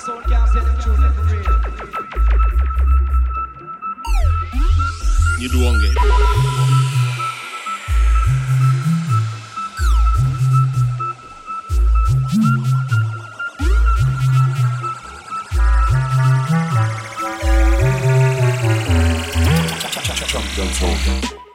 sound can't play them tune for real. You do one game. Champion sound.